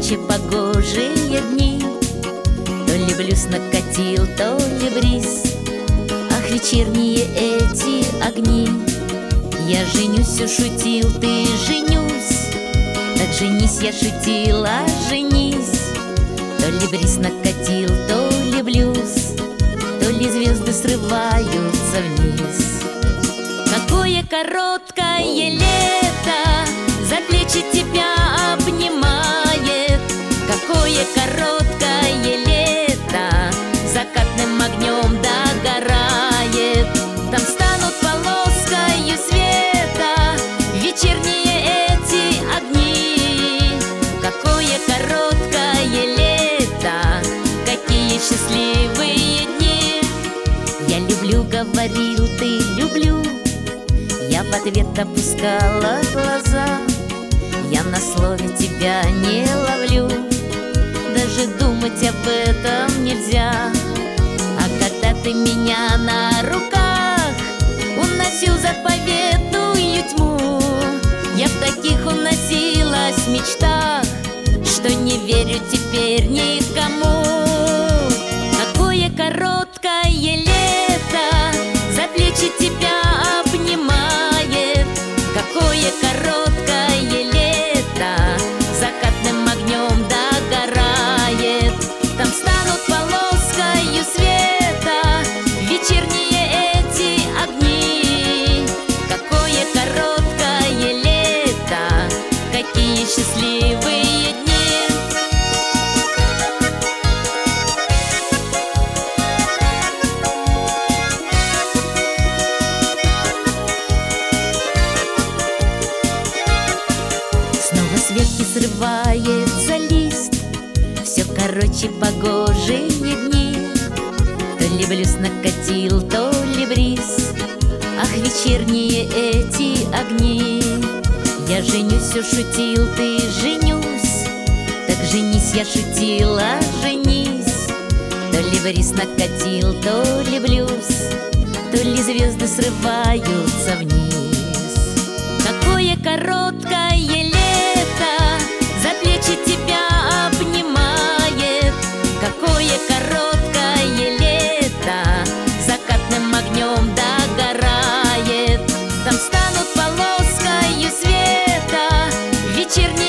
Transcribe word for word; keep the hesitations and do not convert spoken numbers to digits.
короче погожие дни. То ли блюз накатил, то ли бриз. Ах, вечерние эти огни. Я женюсь, все шутил, ты женюсь. Так женись, я шутила, женись. То ли бриз накатил, то ли блюз, то ли звезды срываются вниз. Какое короткое лето за плечи тебя обнимает. Какое короткое лето закатным огнем догорает. Там станут полоскою света вечерние эти огни. Какое короткое лето, какие счастливые дни. Я люблю, говорил ты, люблю. Я в ответ опускала глаза. Я на слове тебя не ловлю. Даже думать об этом нельзя. А когда ты меня на руках уносил заповедную тьму, я в таких уносилась в мечтах, что не верю теперь никому. Какое короткое лето за плечи тебя обнимает. Какое короткое лето закатным огнем догорает. Там станут полоскою света вечерние эти огни. Какое короткое лето, какие счастливые дни. Снова с ветки срывается лист. Все короче погожие дни. То ли блюз накатил, то ли бриз. Ах, вечерние эти огни. Я женюсь, все шутил, ты женюсь. Так женись, я шутила, женись. То ли бриз накатил, то ли блюз, то ли звезды срываются вниз. Какое короткое лето за плечи тебя обнимает. Какое короткое лето закатным огнем догорает. Там станут полоскою света вечерние